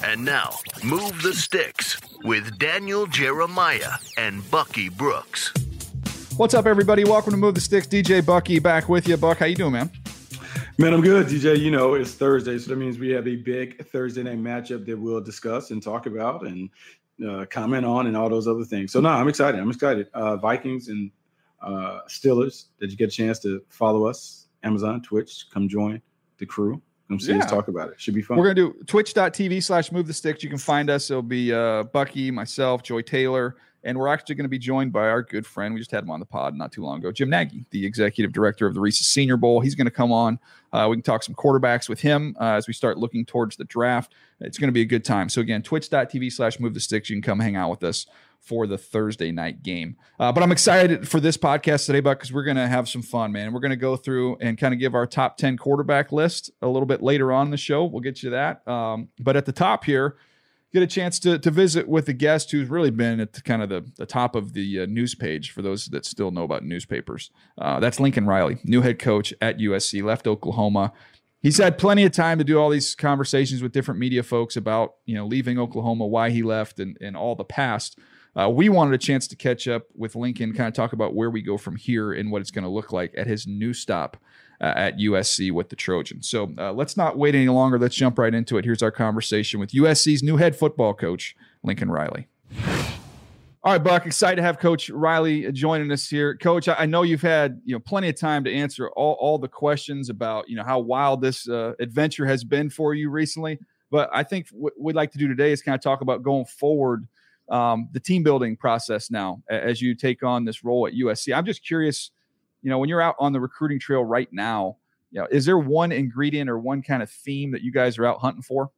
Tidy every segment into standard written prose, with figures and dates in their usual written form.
And now, Move the Sticks with Daniel Jeremiah and Bucky Brooks. What's up, everybody? Welcome to Move the Sticks. DJ Bucky back with you. Buck, how you doing, man? Man, I'm good, DJ. You know, it's Thursday, so that means we have a big Thursday night matchup that we'll discuss and talk about and comment on and all those other things. So, no, I'm excited. Vikings and Steelers. Did you get a chance to follow us? Amazon, Twitch, come join the crew. Come see us talk about it. Should be fun. We're going to do twitch.tv/move the sticks. You can find us. It'll be Bucky, myself, Joy Taylor, and we're actually going to be joined by our good friend. We just had him on the pod not too long ago, Jim Nagy, the executive director of the Reese's Senior Bowl. He's going to come on. We can talk some quarterbacks with him as we start looking towards the draft. It's going to be a good time. So again, twitch.tv/move the sticks. You can come hang out with us for the Thursday night game. But I'm excited for this podcast today, Buck, because we're going to have some fun, man. We're going to go through and kind of give our top 10 quarterback list a little bit later on in the show. We'll get you that. But at the top here, get a chance to visit with a guest who's really been at the top of the news page for those that still know about newspapers. That's Lincoln Riley, new head coach at USC, left Oklahoma. He's had plenty of time to do all these conversations with different media folks about, leaving Oklahoma, why he left, and all the past. We wanted a chance to catch up with Lincoln, kind of talk about where we go from here and what it's going to look like at his new stop at USC with the Trojans. So let's not wait any longer. Let's jump right into it. Here's our conversation with USC's new head football coach, Lincoln Riley. All right, Buck, excited to have Coach Riley joining us here. Coach, I know you've had plenty of time to answer all the questions about how wild this adventure has been for you recently. But I think what we'd like to do today is kind of talk about going forward, the team building process now as you take on this role at USC. I'm just curious, when you're out on the recruiting trail right now, is there one ingredient or one kind of theme that you guys are out hunting for?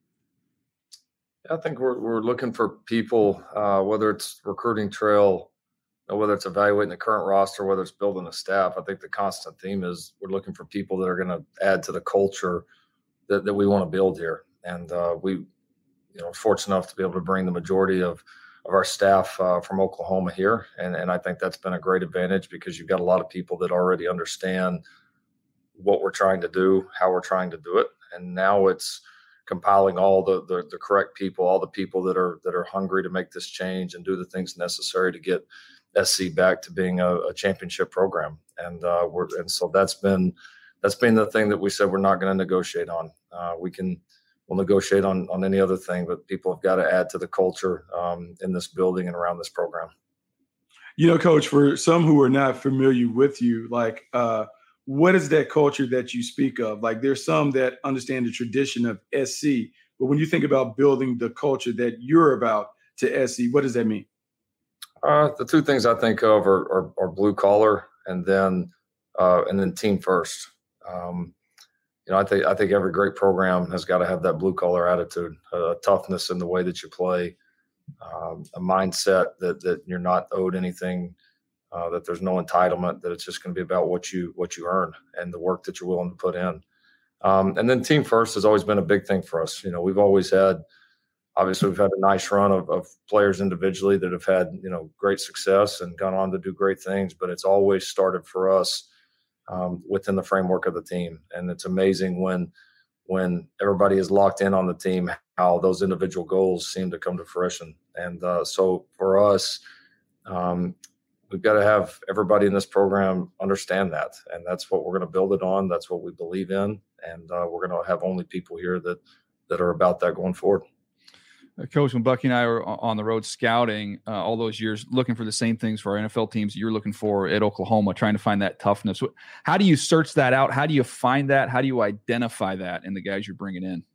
I think we're looking for people, whether it's recruiting trail, whether it's evaluating the current roster, whether it's building a staff. I think the constant theme is we're looking for people that are going to add to the culture that we want to build here. And we, fortunate enough to be able to bring the majority of our staff from Oklahoma here. And I think that's been a great advantage because you've got a lot of people that already understand what we're trying to do, how we're trying to do it. And now it's compiling all the correct people, all the people that are hungry to make this change and do the things necessary to get SC back to being a championship program. And so that's been the thing that we said we're not going to negotiate on. We'll negotiate on any other thing, but people have got to add to the culture in this building and around this program. Coach, for some who are not familiar with you, what is that culture that you speak of? There's some that understand the tradition of SC, but when you think about building the culture that you're about to SC, what does that mean? The two things I think of are blue collar and then team first. I think every great program has got to have that blue collar attitude, toughness in the way that you play, a mindset that you're not owed anything, that there's no entitlement, that it's just going to be about what you earn and the work that you're willing to put in. And then team first has always been a big thing for us. We've had a nice run of players individually that have had, great success and gone on to do great things, but it's always started for us within the framework of the team. And it's amazing when everybody is locked in on the team, how those individual goals seem to come to fruition. And so for us, we've got to have everybody in this program understand that. And that's what we're going to build it on. That's what we believe in. And we're going to have only people here that are about that going forward. Coach, when Bucky and I were on the road scouting all those years, looking for the same things for our NFL teams you're looking for at Oklahoma, trying to find that toughness. How do you search that out? How do you find that? How do you identify that in the guys you're bringing in?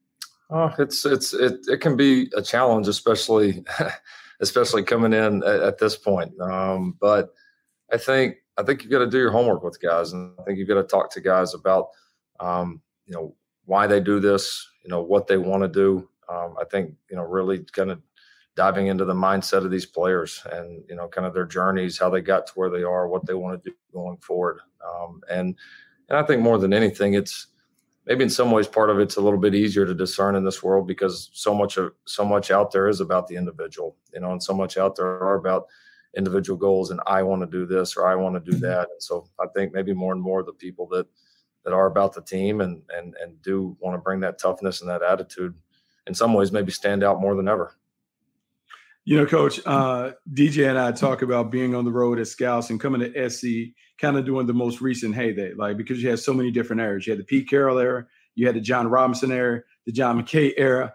It can be a challenge, especially coming in at this point. But I think you've got to do your homework with guys, and I think you've got to talk to guys about why they do this, what they want to do. I think, really kind of diving into the mindset of these players and, kind of their journeys, how they got to where they are, what they want to do going forward. And I think more than anything, it's maybe in some ways part of it's a little bit easier to discern in this world because so much out there is about the individual, and so much out there are about individual goals and I want to do this or I want to do that. And so I think maybe more and more the people that are about the team and do want to bring that toughness and that attitude in some ways maybe stand out more than ever. You know, Coach, DJ and I talk about being on the road as scouts and coming to SC, kind of doing the most recent heyday, like because you had so many different eras. You had the Pete Carroll era, you had the John Robinson era, the John McKay era.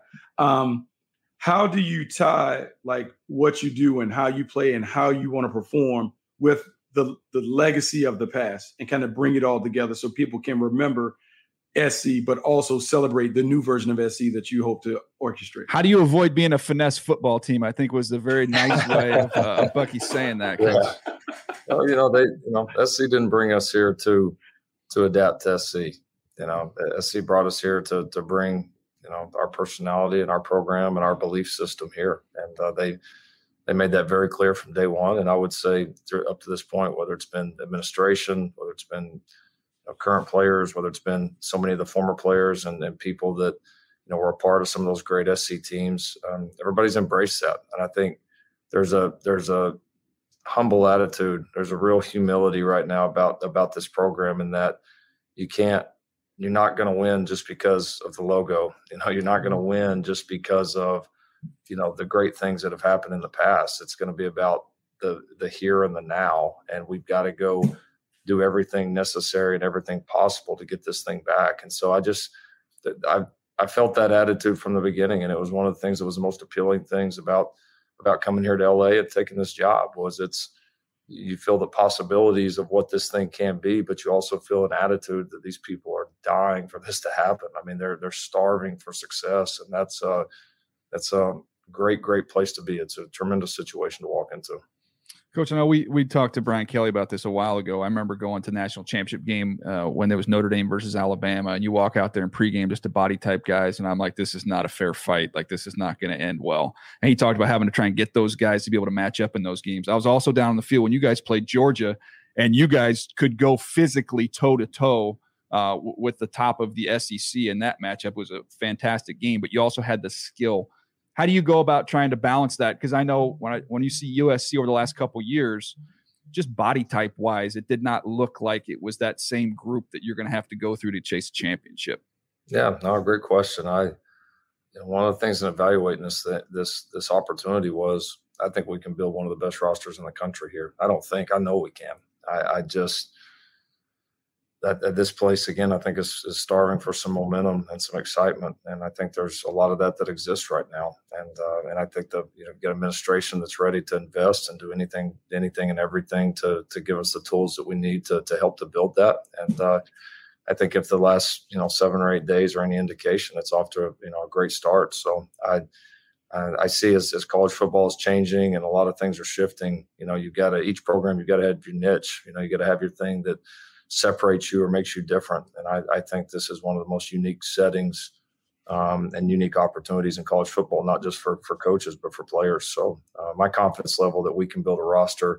How do you tie like what you do and how you play and how you want to perform with the legacy of the past and kind of bring it all together so people can remember SC, but also celebrate the new version of SC that you hope to orchestrate? How do you avoid being a finesse football team? I think was the very nice way of Bucky saying that. Yeah. Well, SC didn't bring us here to adapt to SC. SC brought us here to bring, our personality and our program and our belief system here. And they made that very clear from day one. And I would say up to this point, whether it's been administration, whether it's been current players, whether it's been so many of the former players and people that, were a part of some of those great SC teams, everybody's embraced that. And I think there's a humble attitude. There's a real humility right now about this program, and that you're not going to win just because of the logo. You're not going to win just because of, the great things that have happened in the past. It's going to be about the here and the now. And we've got to go do everything necessary and everything possible to get this thing back. And so I felt that attitude from the beginning. And it was one of the things that was the most appealing things about coming here to LA and taking this job was you feel the possibilities of what this thing can be, but you also feel an attitude that these people are dying for this to happen. I mean, they're starving for success, and that's a great place to be. It's a tremendous situation to walk into. Coach, I know we talked to Brian Kelly about this a while ago. I remember going to national championship game when there was Notre Dame versus Alabama, and you walk out there in pregame just to body type guys, and I'm like, this is not a fair fight. Like, this is not going to end well. And he talked about having to try and get those guys to be able to match up in those games. I was also down on the field when you guys played Georgia, and you guys could go physically toe-to-toe with the top of the SEC, and that matchup was a fantastic game, but you also had the skill. How do you go about trying to balance that? Because I know when you see USC over the last couple of years, just body type wise, it did not look like it was that same group that you're going to have to go through to chase a championship. Yeah, no, great question. One of the things in evaluating this opportunity was I think we can build one of the best rosters in the country here. I know we can. That this place, again, I think is starving for some momentum and some excitement. And I think there's a lot of that exists right now. And I think get an administration that's ready to invest and do anything and everything to give us the tools that we need to help to build that. And I think if the last, 7 or 8 days are any indication, it's off to a great start. So I see as college football is changing and a lot of things are shifting, each program, you've got to have your niche, you got to have your thing that separates you or makes you different. And I think this is one of the most unique settings and unique opportunities in college football, not just for coaches, but for players. So my confidence level that we can build a roster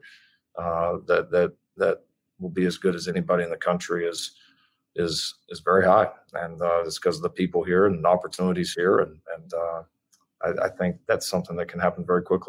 that will be as good as anybody in the country is very high. And it's because of the people here and the opportunities here. And I think that's something that can happen very quickly.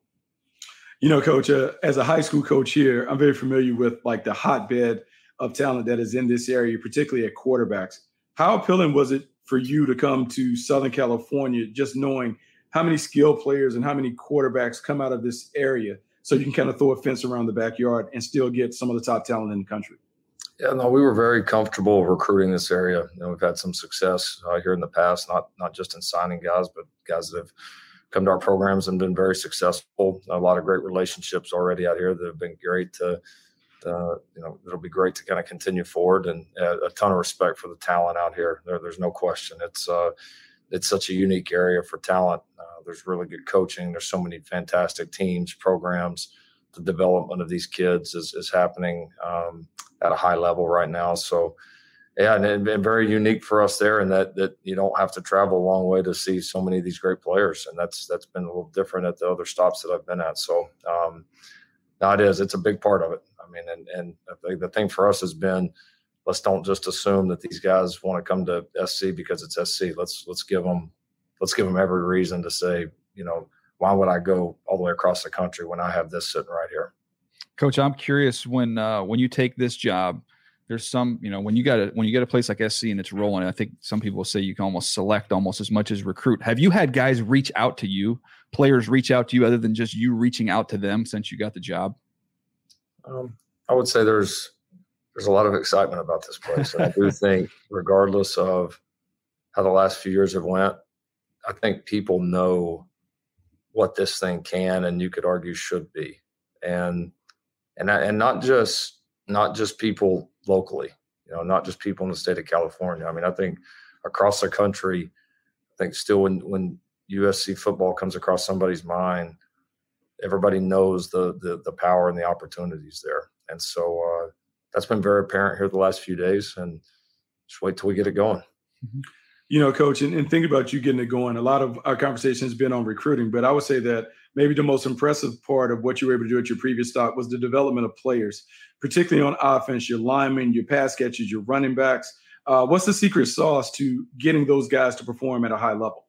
Coach, as a high school coach here, I'm very familiar with like the hotbed of talent that is in this area, particularly at quarterbacks. How appealing was it for you to come to Southern California, just knowing how many skilled players and how many quarterbacks come out of this area so you can kind of throw a fence around the backyard and still get some of the top talent in the country? Yeah, no, we were very comfortable recruiting this area. We've had some success here in the past, not just in signing guys, but guys that have come to our programs and been very successful. A lot of great relationships already out here that have been great to it'll be great to kind of continue forward, and a ton of respect for the talent out here. There's no question. It's such a unique area for talent. There's really good coaching. There's so many fantastic teams, programs. The development of these kids is happening at a high level right now. So, yeah, and very unique for us there, in that you don't have to travel a long way to see so many of these great players, and that's been a little different at the other stops that I've been at. So, now it's a big part of it. I mean, and the thing for us has been, let's don't just assume that these guys want to come to SC because it's SC. Let's give them every reason to say, why would I go all the way across the country when I have this sitting right here? Coach, I'm curious when you take this job, there's some, when you get a place like SC and it's rolling, I think some people say you can almost select almost as much as recruit. Have you had guys reach out to you, players reach out to you, other than just you reaching out to them since you got the job? I would say there's a lot of excitement about this place. And I do think, regardless of how the last few years have went, I think people know what this thing can, and you could argue should be, and not just people locally, not just people in the state of California. I mean, I think across the country, I think still when USC football comes across somebody's mind, everybody knows the power and the opportunities there. And so that's been very apparent here the last few days, and just wait till we get it going. Coach, and thinking about you getting it going, a lot of our conversation has been on recruiting, but I would say that maybe the most impressive part of what you were able to do at your previous stop was the development of players, particularly on offense, your linemen, your pass catchers, your running backs. What's the secret sauce to getting those guys to perform at a high level?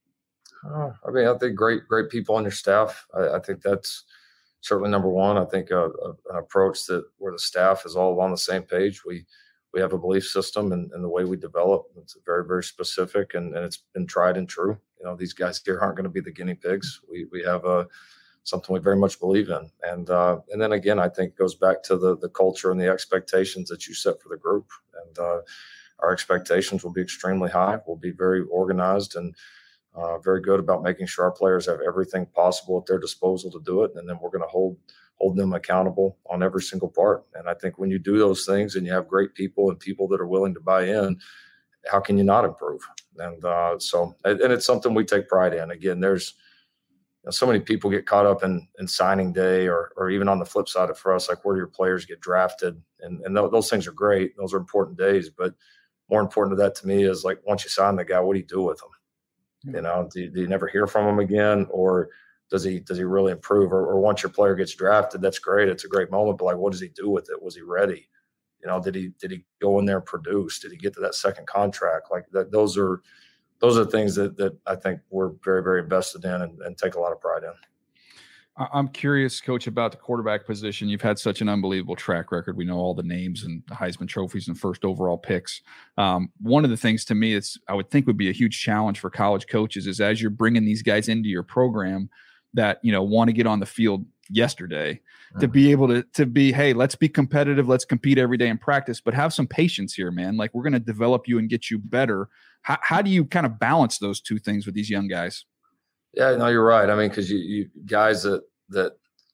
I think great people on your staff. I think that's certainly number one. I think an approach where the staff is all on the same page. We have a belief system and the way we develop. It's very, very specific, and it's been tried and true. These guys here aren't going to be the guinea pigs. We have something we very much believe in. And then again, I think it goes back to the culture and the expectations that you set for the group. And our expectations will be extremely high. We'll be very organized and very good about making sure our players have everything possible at their disposal to do it. And then we're going to hold them accountable on every single part. And I think when you do those things and you have great people and people that are willing to buy in, how can you not improve? And and it's something we take pride in. Again, there's so many people get caught up in signing day or even on the flip side of for us, like where do your players get drafted? And those things are great. Those are important days. But more important to that to me is like once you sign the guy, what do you do with him? Do you never hear from him again? Or does he really improve? Or once your player gets drafted, that's great. It's a great moment. But like, what does he do with it? Was he ready? Did he go in there and produce? Did he get to that second contract? Like that, those are things that I think we're very, very invested in and take a lot of pride in. I'm curious, Coach, about the quarterback position. You've had such an unbelievable track record. We know all the names and the Heisman trophies and first overall picks. One of the things to me I would think would be a huge challenge for college coaches is as you're bringing these guys into your program that, want to get on the field yesterday, to be able to be, hey, let's be competitive. Let's compete every day in practice, but have some patience here, man. Like we're going to develop you and get you better. How do you kind of balance those two things with these young guys? Yeah, no, you're right. I mean, because you guys that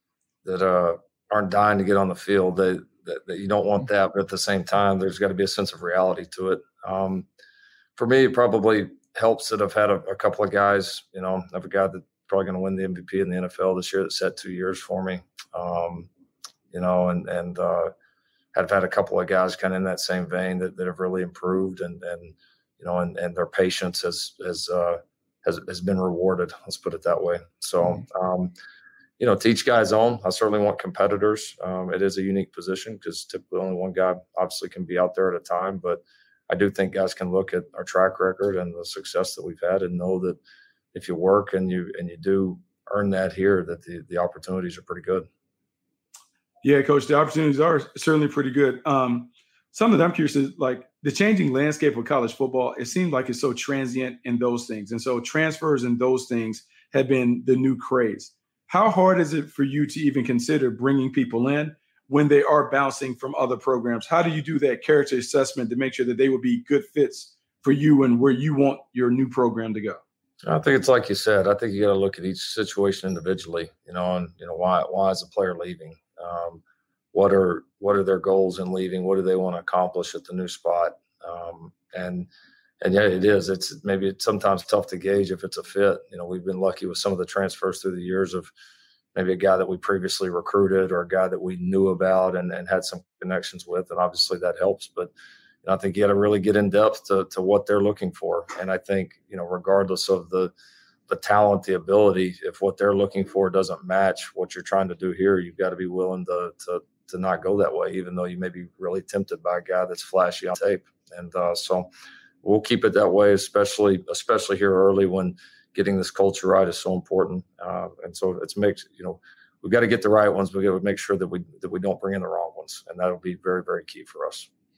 aren't dying to get on the field, that you don't want that, but at the same time, there's got to be a sense of reality to it. For me, it probably helps that I've had a couple of guys. I have a guy that's probably going to win the MVP in the NFL this year that set 2 years for me. And have had a couple of guys kind of in that same vein that have really improved and their patience has been rewarded. Let's put it that way. So, to each guy's own. I certainly want competitors. It is a unique position because typically only one guy obviously can be out there at a time. But I do think guys can look at our track record and the success that we've had and know that if you work and you do earn that here, that the opportunities are pretty good. Yeah, Coach, the opportunities are certainly pretty good. Something that I'm curious is like the changing landscape of college football. It seems like it's so transient in those things. And so transfers and those things have been the new craze. How hard is it for you to even consider bringing people in when they are bouncing from other programs? How do you do that character assessment to make sure that they will be good fits for you and where you want your new program to go? I think it's like you said. I think you got to look at each situation individually, and why is the player leaving? What are their goals in leaving? What do they want to accomplish at the new spot? And yeah, it's sometimes tough to gauge if it's a fit. We've been lucky with some of the transfers through the years of maybe a guy that we previously recruited or a guy that we knew about and had some connections with. And obviously that helps, but I think you got to really get in depth to what they're looking for. And I think, regardless of the talent, the ability, if what they're looking for doesn't match what you're trying to do here, you've got to be willing to not go that way, even though you may be really tempted by a guy that's flashy on tape. And so we'll keep it that way, especially here early when getting this culture right is so important. And so we've got to get the right ones. We've got to make sure that we don't bring in the wrong ones. And that'll be very, very key for us.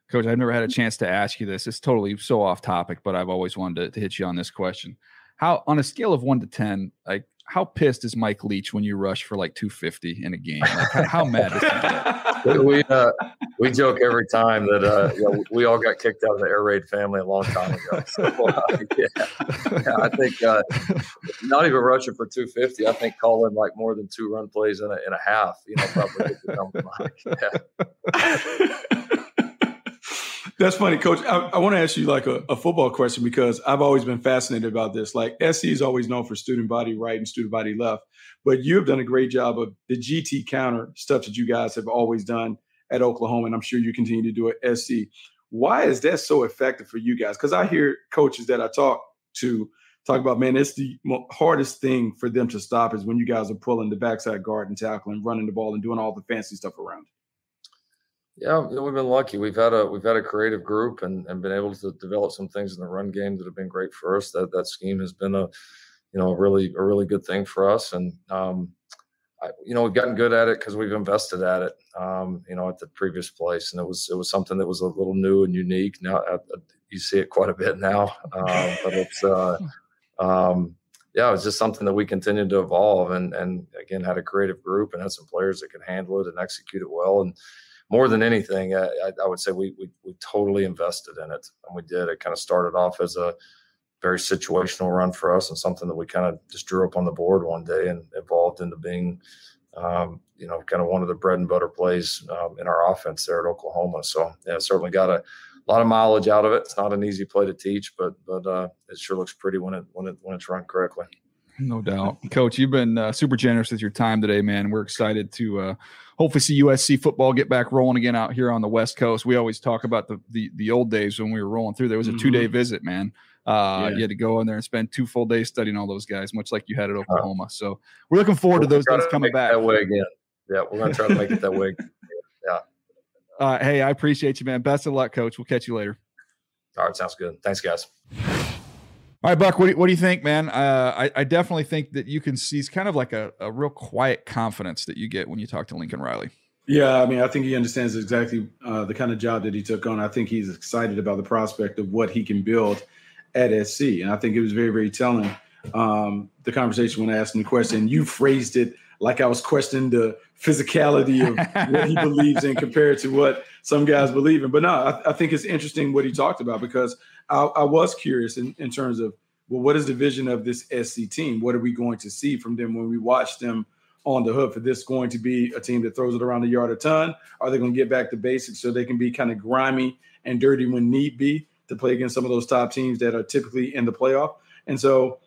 Coach, I've never had a chance to ask you this. It's totally so off topic, but I've always wanted to hit you on this question. How, on a scale of 1 to 10, like how pissed is Mike Leach when you rush for like 250 in a game? Like how mad is he? We joke every time that we all got kicked out of the Air Raid family a long time ago. So, I think not even rushing for 250. I think calling like more than 2 run plays in a half. Probably gets it done with Mike. Yeah. That's funny, Coach. I want to ask you like a football question because I've always been fascinated about this. Like SC is always known for student body right and student body left, but you have done a great job of the GT counter stuff that you guys have always done at Oklahoma, and I'm sure you continue to do at SC. Why is that so effective for you guys? Because I hear coaches that I talk about, man, it's the hardest thing for them to stop is when you guys are pulling the backside guard and tackling, running the ball, and doing all the fancy stuff around. Yeah, we've been lucky. We've had a creative group and been able to develop some things in the run game that have been great for us. That scheme has been a really good thing for us. And we've gotten good at it because we've invested at it. At the previous place, and it was something that was a little new and unique. Now you see it quite a bit now, but it's it's just something that we continued to evolve and again had a creative group and had some players that could handle it and execute it well. And more than anything, I would say we totally invested in it, and we did. It kind of started off as a very situational run for us and something that we kind of just drew up on the board one day and evolved into being, kind of one of the bread and butter plays in our offense there at Oklahoma. So yeah, certainly got a lot of mileage out of it. It's not an easy play to teach, but it sure looks pretty when it's run correctly. No doubt. Coach, you've been super generous with your time today, man. We're excited to hopefully see USC football get back rolling again out here on the West Coast. We always talk about the old days when we were rolling through. There was a 2-day visit, man. You had to go in there and spend 2 full days studying all those guys, much like you had at Oklahoma. So we're looking forward to those days coming back. That way again. Yeah, we're going to try to make it that way. Yeah. Hey, I appreciate you, man. Best of luck, Coach. We'll catch you later. All right, sounds good. Thanks, guys. All right, Buck, what do you think, man? I definitely think that you can see it's kind of like a real quiet confidence that you get when you talk to Lincoln Riley. Yeah, I mean, I think he understands exactly the kind of job that he took on. I think he's excited about the prospect of what he can build at SC. And I think it was very, very telling, the conversation when I asked him the question. You phrased it like I was questioning the physicality of what he believes in compared to what some guys believe in. But no, I think it's interesting what he talked about because I was curious in terms of, well, what is the vision of this SC team? What are we going to see from them when we watch them on the hood? For this going to be a team that throws it around the yard a ton? Are they going to get back to basics so they can be kind of grimy and dirty when need be to play against some of those top teams that are typically in the playoff? And so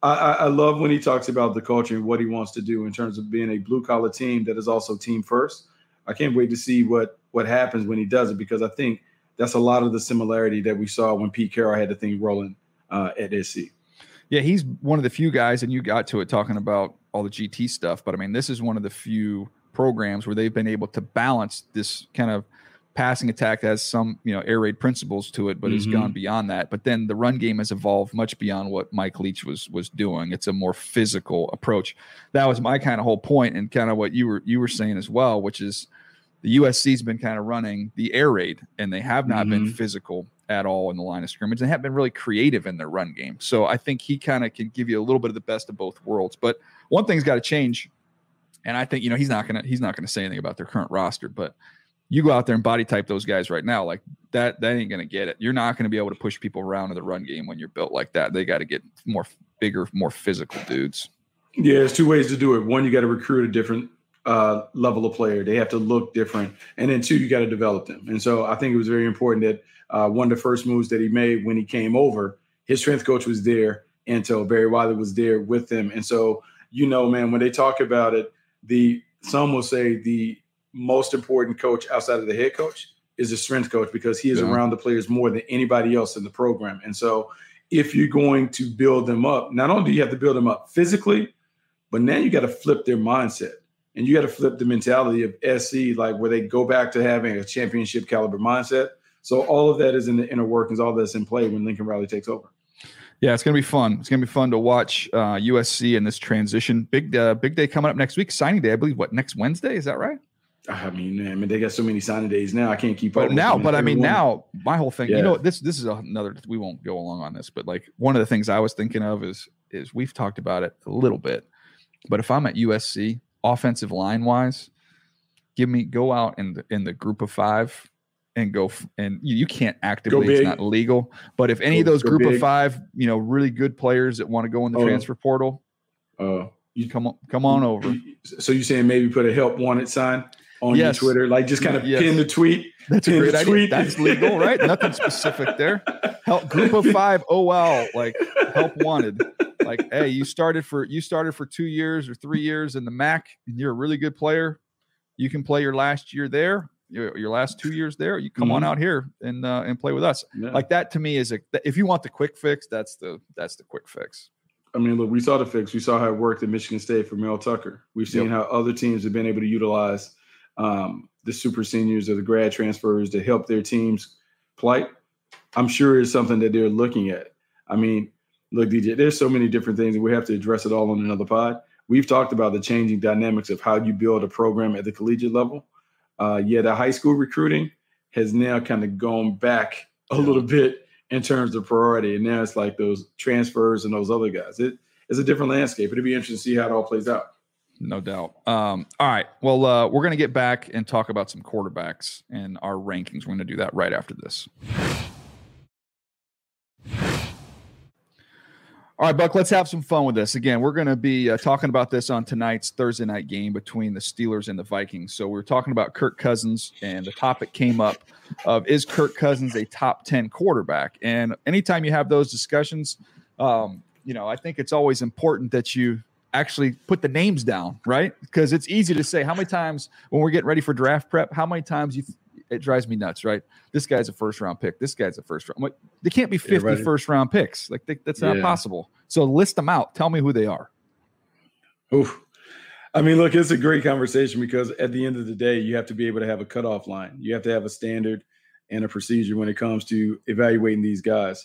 I love when he talks about the culture and what he wants to do in terms of being a blue-collar team that is also team first. I can't wait to see what happens when he does it because I think that's a lot of the similarity that we saw when Pete Carroll had the thing rolling at SC. Yeah, he's one of the few guys, and you got to it talking about all the GT stuff, but I mean, this is one of the few programs where they've been able to balance this kind of passing attack that has some, air raid principles to it, but has gone beyond that. But then the run game has evolved much beyond what Mike Leach was doing. It's a more physical approach. That was my kind of whole point, and kind of what you were saying as well, which is the USC's been kind of running the air raid, and they have not been physical at all in the line of scrimmage. They have been really creative in their run game. So I think he kind of can give you a little bit of the best of both worlds. But one thing's got to change, and I think he's not gonna say anything about their current roster, but you go out there and body type those guys right now, like that ain't gonna get it. You're not gonna be able to push people around in the run game when you're built like that. They got to get bigger, more physical dudes. Yeah, there's 2 ways to do it. One, you got to recruit a different level of player. They have to look different. And then 2, you got to develop them. And so I think it was very important that one of the first moves that he made when he came over, his strength coach was there. And so Barry Wiley was there with him. And so, man, when they talk about it, some will say the most important coach outside of the head coach is the strength coach because he is around the players more than anybody else in the program. And so if you're going to build them up, not only do you have to build them up physically, but now you got to flip their mindset. And you got to flip the mentality of SC, like where they go back to having a championship caliber mindset. So all of that is in the inner workings, all that's in play when Lincoln Riley takes over. Yeah, it's going to be fun. It's going to be fun to watch USC in this transition. Big day coming up next week. Signing day, I believe, next Wednesday? Is that right? I mean, they got so many signing days now. I can't keep up. Now, my whole thing, this is another. We won't go along on this, but like one of the things I was thinking of is we've talked about it a little bit, but if I'm at USC, offensive line wise, go out in the group of 5 and go. And you can't actively, it's not illegal. But if any of those group of 5, really good players that want to go in the transfer portal, you come on over. So you're saying maybe put a help wanted sign on your Twitter, like just kind of pin the tweet. That's a great idea. That's legal, right? Nothing specific there. Help group of 5. Oh wow, like help wanted. Like, hey, you started for 2 years or 3 years in the MAC, and you're a really good player. You can play your last year there, your last 2 years there. You come on out here and play with us. Yeah. Like that to me is if you want the quick fix, that's the quick fix. I mean, look, we saw the fix. We saw how it worked at Michigan State for Mel Tucker. We've seen how other teams have been able to utilize the super seniors or the grad transfers to help their teams plight. I'm sure it's something that they're looking at. I mean, look, DJ, there's so many different things, and we have to address it all on another pod. We've talked about the changing dynamics of how you build a program at the collegiate level. The high school recruiting has now kind of gone back a little bit in terms of priority. And now it's like those transfers and those other guys. It's a different landscape. It'll be interesting to see how it all plays out. No doubt. All right. Well, we're going to get back and talk about some quarterbacks and our rankings. We're going to do that right after this. All right, Buck, let's have some fun with this. Again, we're going to be talking about this on tonight's Thursday night game between the Steelers and the Vikings. So we're talking about Kirk Cousins, and the topic came up of, is Kirk Cousins a top 10 quarterback? And anytime you have those discussions, I think it's always important that you actually put the names down, right? Because it's easy to say how many times when we're getting ready for draft prep, how many times it drives me nuts, right? This guy's a first-round pick. This guy's a first-round. Like, they can't be 50 first-round picks. Like that's not possible. So list them out. Tell me who they are. Oof. I mean, look, it's a great conversation because at the end of the day, you have to be able to have a cutoff line. You have to have a standard and a procedure when it comes to evaluating these guys.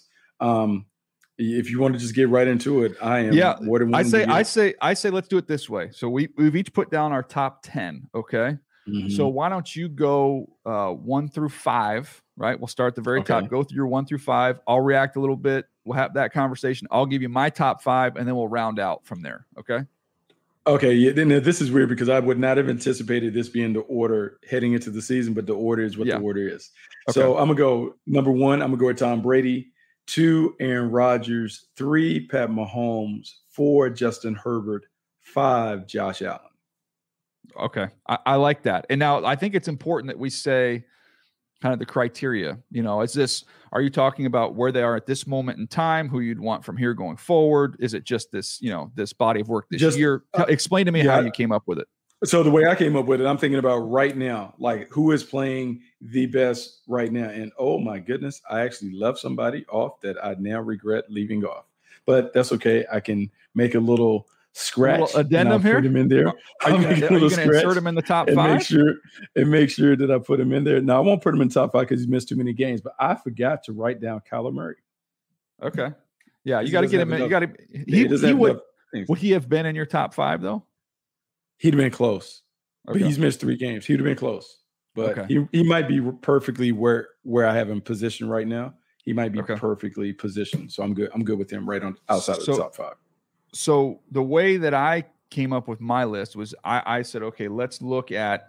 If you want to just get right into it, I am. Yeah, I say, let's do it this way. So we've each put down our top 10. Okay. Mm-hmm. So why don't you go 1 through 5, right? We'll start at the very top. Go through your 1 through 5. I'll react a little bit. We'll have that conversation. I'll give you my top 5, and then we'll round out from there. Okay? Okay. Yeah. Then this is weird because I would not have anticipated this being the order heading into the season, but the order is what the order is. Okay. So I'm going to go number 1. I'm going to go with Tom Brady. 2, Aaron Rodgers. 3, Pat Mahomes. 4, Justin Herbert. 5, Josh Allen. Okay. I like that. And now I think it's important that we say kind of the criteria, are you talking about where they are at this moment in time, who you'd want from here going forward? Is it just this, this body of work this year? Explain to me how you came up with it. So the way I came up with it, I'm thinking about right now, like who is playing the best right now. And oh my goodness, I actually left somebody off that I now regret leaving off, but that's okay. I can make a little scratch addendum here. Put him in there. Are you going to insert him in the top 5? Make sure that I put him in there. Now I won't put him in top 5 because he's missed too many games. But I forgot to write down Kyler Murray. Okay, yeah, you got to get him in. You got to. Would he have been in your top 5 though? He'd have been close, but he's missed 3 games. He'd have been close, but he might be perfectly where I have him positioned right now. He might be perfectly positioned, so I'm good. I'm good with him right on outside of the top 5. So the way that I came up with my list was I said, okay, let's look at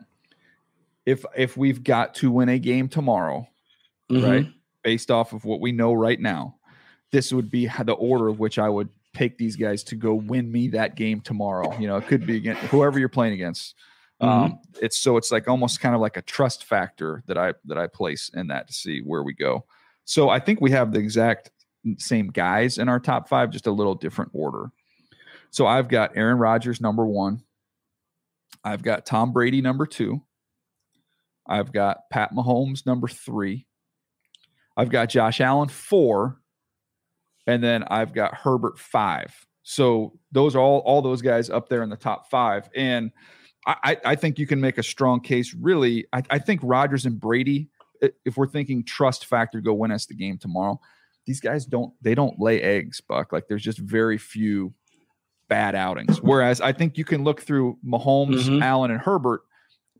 if we've got to win a game tomorrow, right? Based off of what we know right now, this would be the order of which I would take these guys to go win me that game tomorrow. It could be against whoever you're playing against. It's like almost kind of like a trust factor that I place in that to see where we go. So I think we have the exact same guys in our top 5, just a little different order. So I've got Aaron Rodgers, number 1. I've got Tom Brady, number 2. I've got Pat Mahomes, number 3. I've got Josh Allen, 4. And then I've got Herbert, 5. So those are all those guys up there in the top 5. And I think you can make a strong case, really. I think Rodgers and Brady, if we're thinking trust factor, go win us the game tomorrow, these guys don't lay eggs, Buck. Like there's just very few bad outings. Whereas I think you can look through Mahomes, Allen, and Herbert,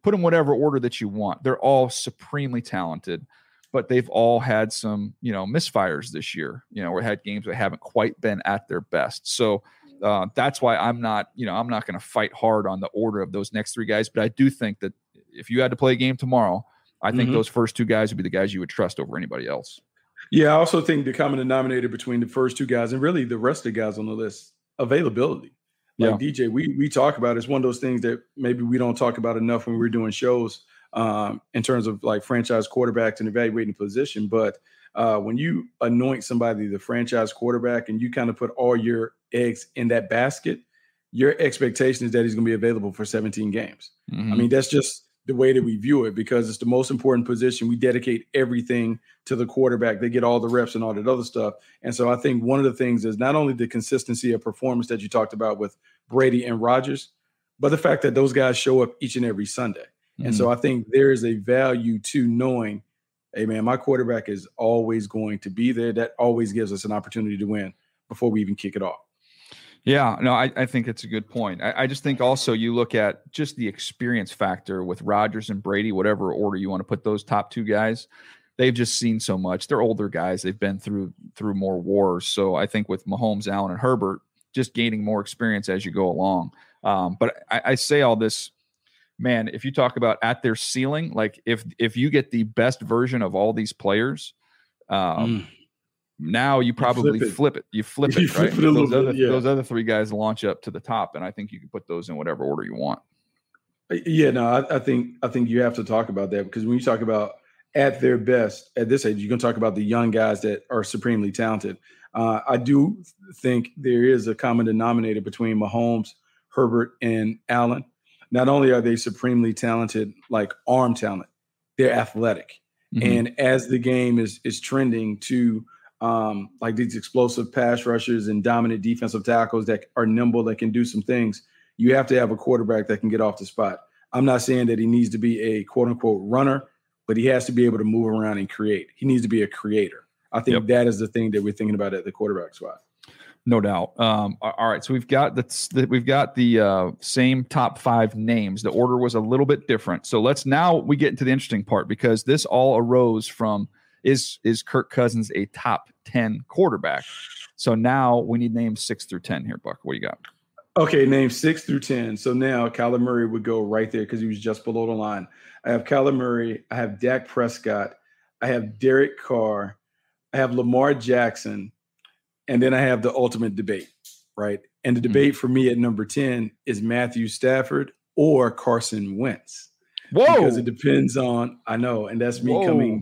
put them whatever order that you want. They're all supremely talented, but they've all had some, misfires this year, or had games that haven't quite been at their best. So that's why I'm not going to fight hard on the order of those next three guys. But I do think that if you had to play a game tomorrow, I think those first two guys would be the guys you would trust over anybody else. Yeah, I also think the common denominator between the first two guys and really the rest of the guys on the list, availability. Like DJ, we talk about, it's one of those things that maybe we don't talk about enough when we're doing shows in terms of like franchise quarterbacks and evaluating position. But when you anoint somebody the franchise quarterback and you kind of put all your eggs in that basket, your expectation is that he's going to be available for 17 games. Mm-hmm. I mean, that's just the way that we view it, because it's the most important position. We dedicate everything to the quarterback. They get all the reps and all that other stuff. And so I think one of the things is not only the consistency of performance that you talked about with Brady and Rodgers, but the fact that those guys show up each and every Sunday. Mm-hmm. And so I think there is a value to knowing, hey, man, my quarterback is always going to be there. That always gives us an opportunity to win before we even kick it off. Yeah, no, I think it's a good point. I just think also you look at just the experience factor with Rodgers and Brady, whatever order you want to put those top two guys. They've just seen so much. They're older guys. They've been through more wars. So I think with Mahomes, Allen, and Herbert, just gaining more experience as you go along. But I say all this, man, if you talk about at their ceiling, like if you get the best version of all these players, now you probably flip it. You flip it, right? Those other three guys launch up to the top, and I think you can put those in whatever order you want. Yeah, no, I think you have to talk about that, because when you talk about at their best at this age, you're going to talk about the young guys that are supremely talented. I do think there is a common denominator between Mahomes, Herbert, and Allen. Not only are they supremely talented, like arm talent, they're athletic. Mm-hmm. And as the game is trending to like these explosive pass rushers and dominant defensive tackles that are nimble, that can do some things, you have to have a quarterback that can get off the spot. I'm not saying that he needs to be a quote unquote runner, but he has to be able to move around and create. He needs to be a creator. I think that is the thing that we're thinking about at the quarterback spot. No doubt. All right, so we've got the same top five names. The order was a little bit different. So we get into the interesting part, because this all arose from is Kirk Cousins a top 10 quarterback? So now we need names 6 through 10 here, Buck. What do you got? Okay, names 6 through 10. So now Kyler Murray would go right there because he was just below the line. I have Kyler Murray. I have Dak Prescott. I have Derek Carr. I have Lamar Jackson. And then I have the ultimate debate, right? And the debate for me at number 10 is Matthew Stafford or Carson Wentz. Whoa. Because it depends on, I know, and that's me coming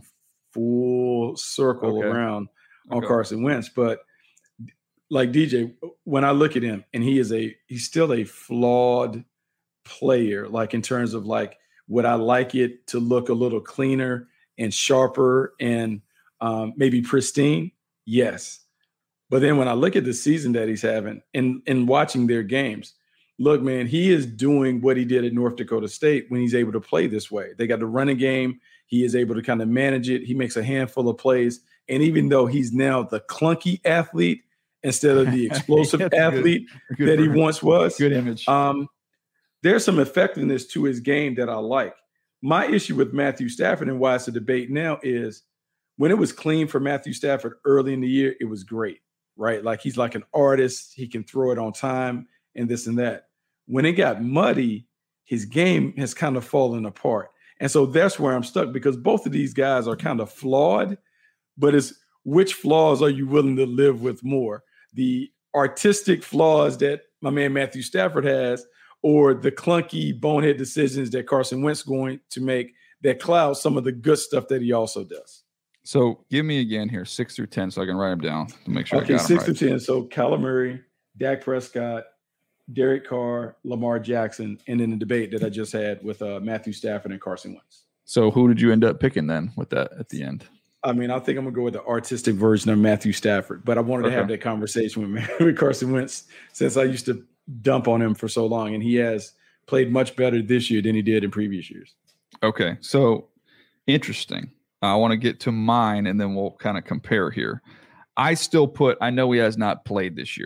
full circle around on Carson Wentz. But like DJ, when I look at him, and he's still a flawed player, like in terms of like, would I like it to look a little cleaner and sharper and maybe pristine? Yes. But then when I look at the season that he's having and watching their games, look, man, he is doing what he did at North Dakota State when he's able to play this way. They got the running game. He is able to kind of manage it. He makes a handful of plays. And even though he's now the clunky athlete instead of the explosive athlete that he once was, good image. There's some effectiveness to his game that I like. My issue with Matthew Stafford and why it's a debate now is when it was clean for Matthew Stafford early in the year, it was great, right? Like he's like an artist. He can throw it on time and this and that. When it got muddy, his game has kind of fallen apart. And so that's where I'm stuck, because both of these guys are kind of flawed, but it's which flaws are you willing to live with more? The artistic flaws that my man Matthew Stafford has, or the clunky bonehead decisions that Carson Wentz is going to make that cloud some of the good stuff that he also does. So give me again here, 6 through 10, so I can write them down to make sure. Okay, I got 6 them through 10. So Kyler Murray, Dak Prescott, Derek Carr, Lamar Jackson, and then the debate that I just had with Matthew Stafford and Carson Wentz. So who did you end up picking then with that at the end? I mean, I think I'm going to go with the artistic version of Matthew Stafford, but I wanted to have that conversation with Carson Wentz since I used to dump on him for so long, and he has played much better this year than he did in previous years. Okay, so interesting. I want to get to mine, and then we'll kind of compare here. I know he has not played this year,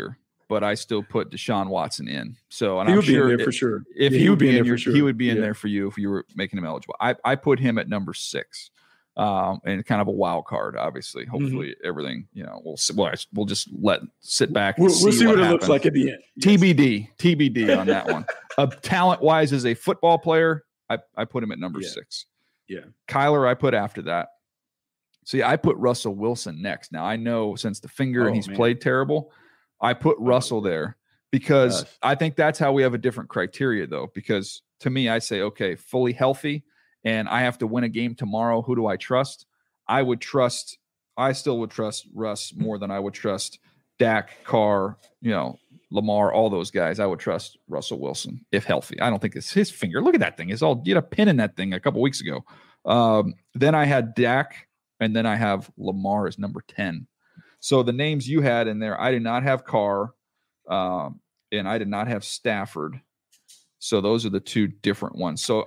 but I still put Deshaun Watson in. So, and he I'm would be sure in there for sure. If Yeah, he would be in your, for sure. he would be in there for you if you were making him eligible. I put him at number 6, and kind of a wild card. Obviously, hopefully everything, we'll just sit back. And We'll see what it looks like at the end. Yes. TBD on that one. Talent wise, as a football player, I put him at number 6. Yeah, Kyler, I put after that. See, I put Russell Wilson next. Now, I know since the finger and he's played terrible, I put Russell there because I think that's how we have a different criteria, though. Because to me, I say, okay, fully healthy, and I have to win a game tomorrow. Who do I trust? I still would trust Russ more than I would trust Dak, Carr, Lamar, all those guys. I would trust Russell Wilson if healthy. I don't think it's his finger. Look at that thing. You had a pin in that thing a couple weeks ago. Then I had Dak. And then I have Lamar as number 10. So the names you had in there, I did not have Carr, and I did not have Stafford. So those are the two different ones. So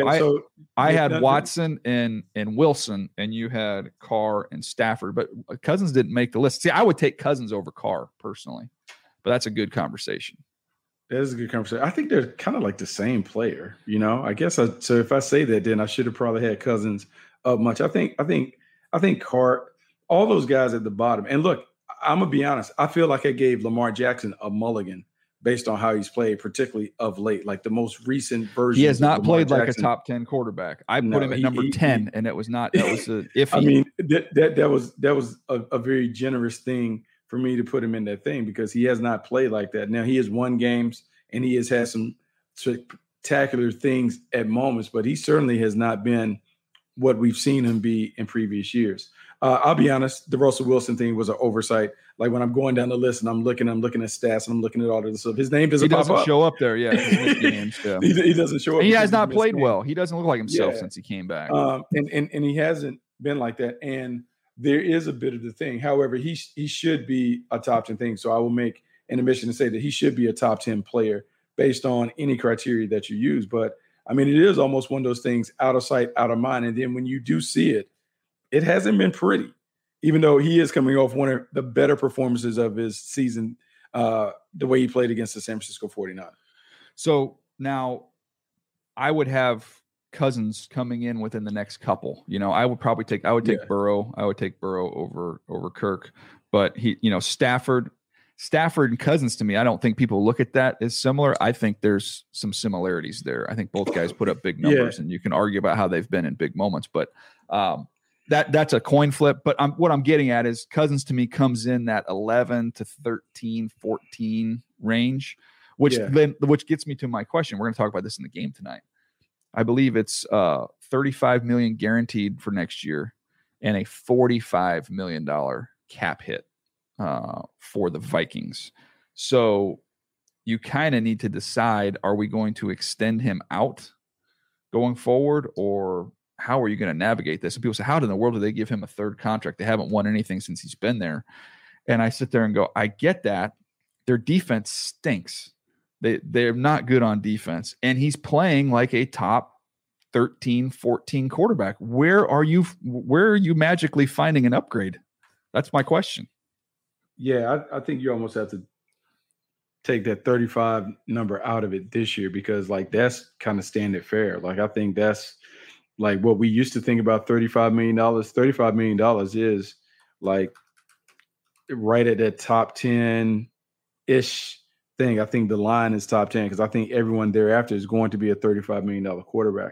I had Watson and Wilson, and you had Carr and Stafford. But Cousins didn't make the list. See, I would take Cousins over Carr personally, but that's a good conversation. That is a good conversation. I think they're kind of like the same player. I guess so. If I say that, then I should have probably had Cousins up much. I think Carr, all those guys at the bottom. And look, I'm going to be honest. I feel like I gave Lamar Jackson a mulligan based on how he's played, particularly of late, like the most recent version. He has not played like a top 10 quarterback. I put him at number 10, and it was not. That was iffy. I mean, that was a very generous thing for me to put him in that thing because he has not played like that. Now, he has won games, and he has had some spectacular things at moments, but he certainly has not been what we've seen him be in previous years. I'll be honest, the Russell Wilson thing was an oversight. Like when I'm going down the list and I'm looking at stats and I'm looking at all of this stuff, his name doesn't show up there. Yeah, he doesn't show up. He has not played well. He doesn't look like himself since he came back. And he hasn't been like that. And there is a bit of the thing. However, he should be a top 10 thing. So I will make an admission to say that he should be a top 10 player based on any criteria that you use. But I mean, it is almost one of those things out of sight, out of mind. And then when you do see it, it hasn't been pretty, even though he is coming off one of the better performances of his season, the way he played against the San Francisco 49ers. So now I would have Cousins coming in within the next couple. I would take Burrow. I would take Burrow over Kirk. But Stafford and Cousins, to me, I don't think people look at that as similar. I think there's some similarities there. I think both guys put up big numbers, and you can argue about how they've been in big moments. But that's a coin flip. But what I'm getting at is Cousins, to me, comes in that 11 to 13, 14 range, which gets me to my question. We're going to talk about this in the game tonight. I believe it's $35 million guaranteed for next year and a $45 million cap hit for the Vikings. So you kind of need to decide, are we going to extend him out going forward, or how are you going to navigate this? And people say, how in the world do they give him a third contract? They haven't won anything since he's been there. And I sit there and go, I get that. Their defense stinks. They're not good on defense. And he's playing like a top 13, 14 quarterback. Where are you magically finding an upgrade? That's my question. Yeah, I think you almost have to take that 35 number out of it this year because, like, that's kind of standard fare. Like, I think that's like what we used to think about $35 million. $35 million is like right at that top 10-ish thing. I think the line is top 10 because I think everyone thereafter is going to be a $35 million quarterback.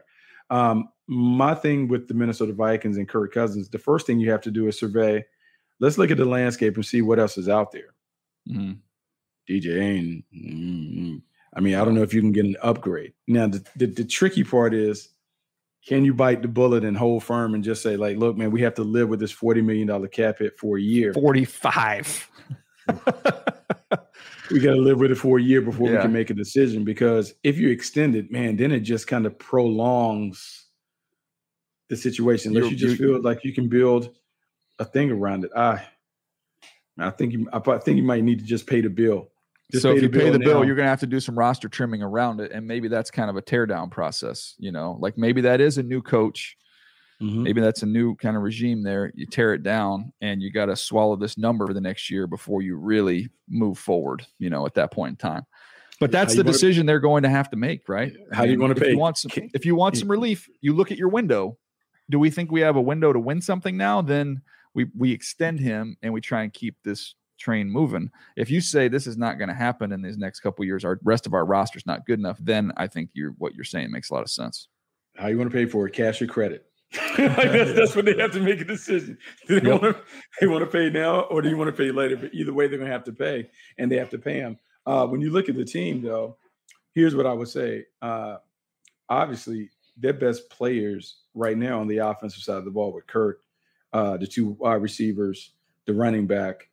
My thing with the Minnesota Vikings and Kirk Cousins, the first thing you have to do is survey. Let's look at the landscape and see what else is out there. Mm-hmm. DJ Ain't. I mean, I don't know if you can get an upgrade. Now, the tricky part is, can you bite the bullet and hold firm and just say, like, look, man, we have to live with this $40 million cap hit for a year. 45. We got to live with it for a year before we can make a decision, because if you extend it, man, then it just kind of prolongs the situation. Unless you just feel like you can build a thing around it. I think you might need to just pay the bill. So if you pay the bill, you're going to have to do some roster trimming around it. And maybe that's kind of a teardown process, like maybe that is a new coach. Maybe that's a new kind of regime there. You tear it down and you got to swallow this number for the next year before you really move forward, at that point in time. But that's the decision they're going to have to make, right? How do you want to pay? If you want some relief, you look at your window. Do we think we have a window to win something now? Then we extend him and we try and keep this train moving. If you say this is not going to happen in these next couple of years, our rest of our roster is not good enough, then I think what you're saying makes a lot of sense. How you want to pay for it? Cash or credit? That's what they have to make a decision. Do they want to pay now, or do you want to pay later? But either way, they're going to have to pay, and they have to pay him. When you look at the team, though, here's what I would say. Obviously, their best players right now on the offensive side of the ball with Kurt, the two wide receivers, the running back.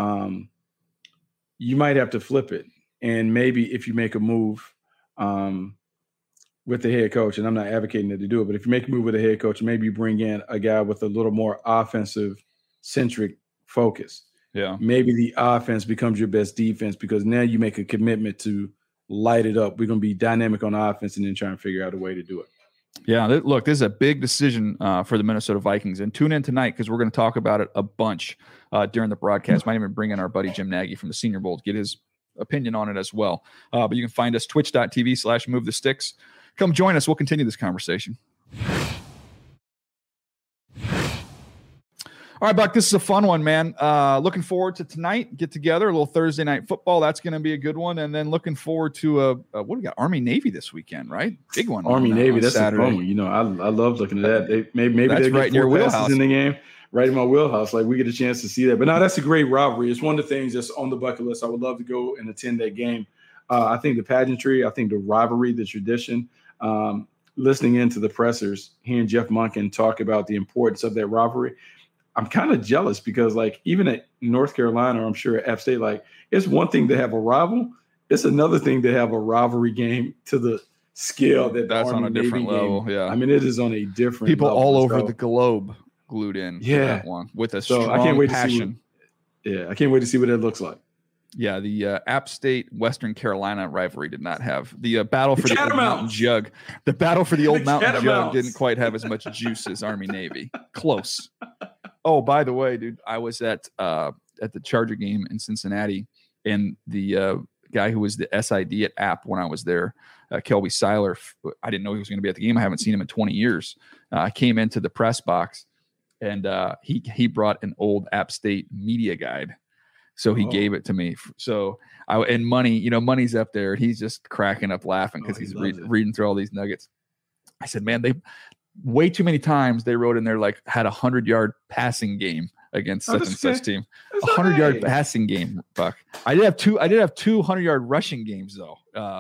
You might have to flip it, and maybe if you make a move with the head coach, and I'm not advocating that to do it, but if you make a move with the head coach, maybe you bring in a guy with a little more offensive-centric focus. Yeah. Maybe the offense becomes your best defense because now you make a commitment to light it up. We're going to be dynamic on offense and then try and figure out a way to do it. Yeah, look, this is a big decision for the Minnesota Vikings. And tune in tonight because we're going to talk about it a bunch during the broadcast. Might even bring in our buddy Jim Nagy from the Senior Bowl to get his opinion on it as well. But you can find us twitch.tv/movethesticks. Come join us. We'll continue this conversation. All right, Buck, this is a fun one, man. Looking forward to tonight. Get together, a little Thursday night football. That's going to be a good one. And then looking forward to what do we got? Army-Navy this weekend, right? Big one. Army-Navy, that's Saturday. A fun one. I love looking at that. Maybe that's they'll right get in your wheelhouse in the game. Right in my wheelhouse. Like we get a chance to see that. But no, that's a great rivalry. It's one of the things that's on the bucket list. I would love to go and attend that game. I think the pageantry, I think the rivalry, the tradition, listening into the pressers, hearing Jeff Monken talk about the importance of that rivalry, I'm kind of jealous because, like, even at North Carolina, or I'm sure at App State, like, it's one thing to have a rival. It's another thing to have a rivalry game to the scale that's on a different level. Yeah. I mean, it is on a different people level. All over the globe glued in to that one with a strong I can't wait passion. I can't wait to see what that looks like. Yeah, the App State Western Carolina rivalry did not have the battle for the Old Mountain Jug. The battle for the Old Mountain Jug didn't quite have as much juice as Army-Navy. Close. Oh, by the way, dude, I was at the Charger game in Cincinnati, and the guy who was the SID at App when I was there, Kelby Seiler, I didn't know he was going to be at the game. I haven't seen him in 20 years. I came into the press box, and he brought an old App State media guide. So he gave it to me. So Money's up there, and he's just cracking up laughing because he's reading through all these nuggets. I said, man, they way too many times they wrote in there like had 100-yard passing game against such and such team. 100-yard passing game, Buck. I did have two 100-yard rushing games though.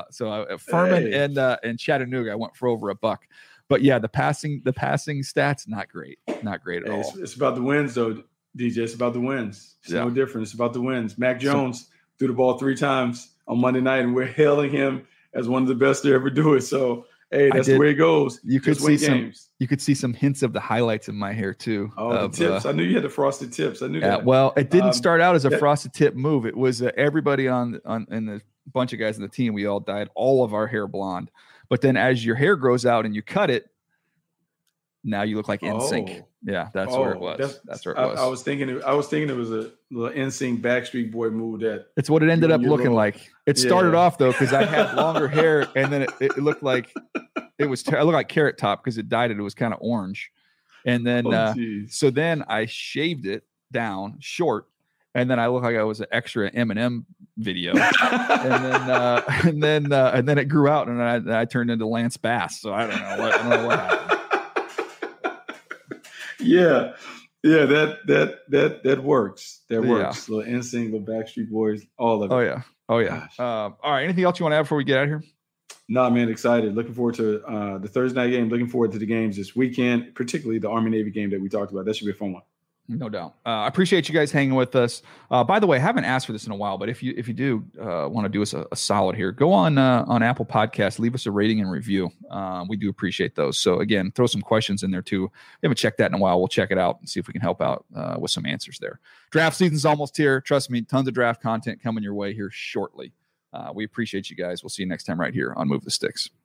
Furman and Chattanooga, I went for over $1. But yeah, the passing stats not great at all. It's about the wins though. DJ, it's about the wins. It's no different. It's about the wins. Mac Jones threw the ball 3 times on Monday night, and we're hailing him as one of the best to ever do it. So, hey, that's the way it goes. You could see some hints of the highlights in my hair too. Oh, the tips. I knew you had the frosted tips. I knew that. Well, it didn't start out as a frosted tip move. It was everybody in the bunch of guys on the team. We all dyed all of our hair blonde. But then as your hair grows out and you cut it, now you look like NSYNC. Yeah, that's where it was. That's where it was. I was thinking it was a little NSYNC Backstreet Boy move. It's what it ended up looking like. It started off though because I had longer hair, and then it looked like it was. I looked like Carrot Top because it dyed it. It was kind of orange, and then so then I shaved it down short, and then I looked like I was an extra Eminem video, and then it grew out, and I turned into Lance Bass. So I don't know what happened. Yeah, that works. That works. Little NSYNC, little Backstreet Boys, all of it. Oh yeah. All right. Anything else you want to add before we get out of here? No, man. Excited. Looking forward to the Thursday night game. Looking forward to the games this weekend, particularly the Army-Navy game that we talked about. That should be a fun one. No doubt. I appreciate you guys hanging with us. By the way, I haven't asked for this in a while, but if you do want to do us a solid here, go on Apple Podcasts, leave us a rating and review. We do appreciate those. So again, throw some questions in there too. We haven't checked that in a while. We'll check it out and see if we can help out with some answers there. Draft season's almost here. Trust me, tons of draft content coming your way here shortly. We appreciate you guys. We'll see you next time right here on Move the Sticks.